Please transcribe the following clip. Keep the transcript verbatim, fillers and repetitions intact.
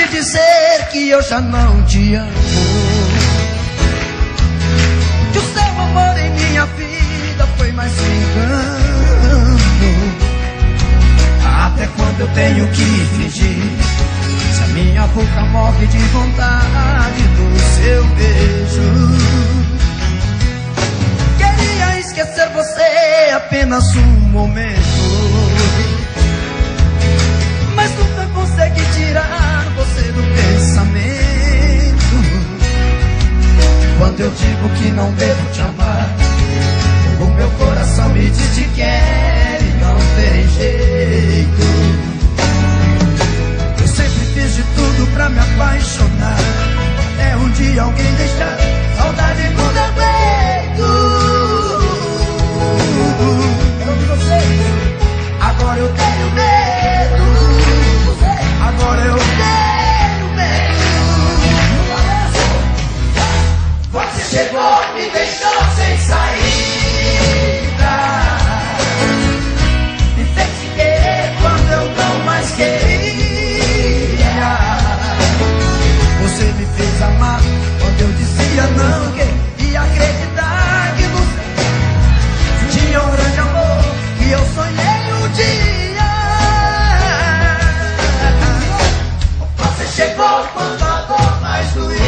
me dizer que eu já não te amo, que o seu amor em minha vida foi mais um engano. Até quando eu tenho que fingir, se a minha boca morre de vontade do seu beijo? Queria esquecer você apenas um momento, mas nunca consegui tirar você do pensamento. Quando eu digo que não devo te amar, o meu coração me diz que quer e não tem jeito. Eu sempre fiz de tudo pra me apaixonar, até um dia alguém deixar saudade com defeito. Agora eu tenho medo, agora eu tenho medo. Você chegou e me deixou sem saída, me fez se querer quando eu não mais queria. Você me fez amar quando eu dizia não, e acreditar que você tinha um grande amor que eu sonhei um dia. Você chegou quando a dor mais doía.